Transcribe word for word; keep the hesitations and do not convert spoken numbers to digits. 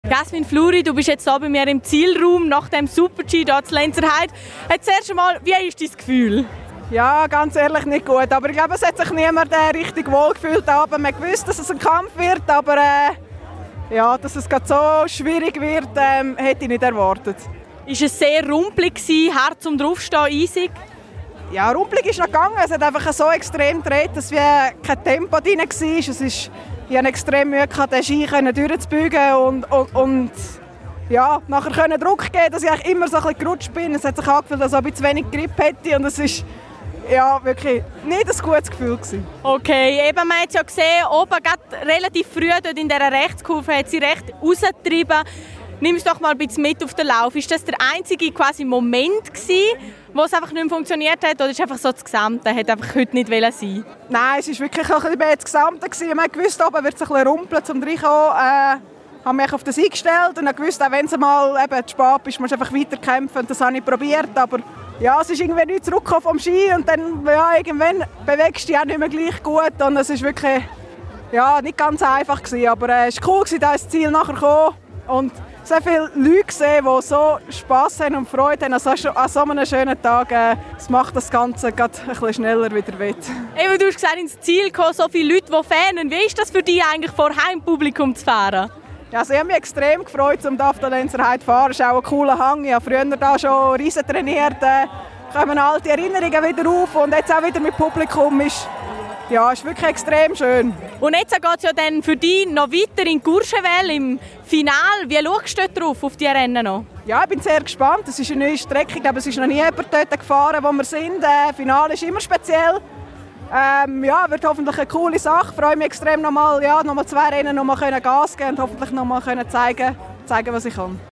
Jasmin Fluri, du bist jetzt hier bei mir im Zielraum nach dem Super-G hier zu Lenzerheide. Jetzt erst einmal, wie ist dein Gefühl? Ja, ganz ehrlich nicht gut. Aber ich glaube, es hat sich niemand äh, richtig wohl gefühlt. Aber man wusste, dass es ein Kampf wird. Aber äh, ja, dass es gerade so schwierig wird, ähm, hätte ich nicht erwartet. Ist es sehr rumpelig gewesen, hart zum Draufstehen, eisig? Ja, rumpelig ist noch gegangen. Es hat einfach so extrem gedreht, dass wie kein Tempo drin war. Es ist, ich hatte extrem Mühe, den Ski durchzubeugen und, und, und ja, nachher können Druck geben, dass ich eigentlich immer so ein bisschen gerutscht bin. Es hat sich angefühlt, als ob ich zu wenig Grip hätte und es ist ja, wirklich nicht ein gutes Gefühl gewesen. Okay, eben, man hat ja gesehen, oben relativ früh dort in dieser Rechtskurve hat sie recht rausgetrieben. Nimm es doch mal ein bisschen mit auf den Lauf. Ist das der einzige quasi Moment gewesen, wo es einfach nicht mehr funktioniert hat, oder ist einfach so das Gesamte, hat einfach heute nicht sein? Nein, es war wirklich ein bisschen mehr das Gesamte gewesen. Man wusste, oben wird es ein bisschen rumpeln, zum reinkommen. Äh, habe mich auf das eingestellt und wusste, auch wenn es mal eben zu spät ist, musst du einfach weiterkämpfen. Das habe ich probiert, aber ja, es ist irgendwie nicht zurückgekommen vom Ski und dann ja, irgendwann bewegst du dich auch nicht mehr gleich gut und es ist wirklich ja, nicht ganz einfach gewesen, aber äh, es war cool gewesen, da ins Ziel nachher gekommen und so viele Leute gesehen, die so Spass haben und Freude haben an so, an so einem schönen Tag. Äh, das macht das Ganze gerade ein bisschen schneller wieder wett. Eben, du hast gesagt, ins Ziel kommen so viele Leute, die fahren. Wie ist das für dich eigentlich, vor Heimpublikum zu fahren? Ja, also ich habe mich extrem gefreut, um auf der Lenzerheide zu fahren. Es ist auch ein cooler Hang. Ich habe früher da schon riesen trainiert. Äh, kommen alte Erinnerungen wieder auf und jetzt auch wieder mit Publikum ist ja, ist wirklich extrem schön. Und jetzt geht es ja dann für dich noch weiter in Courchevel im Finale. Wie schaust du drauf, auf die Rennen noch? Ja, ich bin sehr gespannt. Es ist eine neue Strecke. Ich glaube, es ist noch nie jemand dort gefahren, wo wir sind. Das Finale ist immer speziell. Ähm, ja, wird hoffentlich eine coole Sache. Ich freue mich extrem, noch mal, ja, noch mal zwei Rennen noch mal Gas geben und hoffentlich noch mal zeigen, zeigen, was ich kann.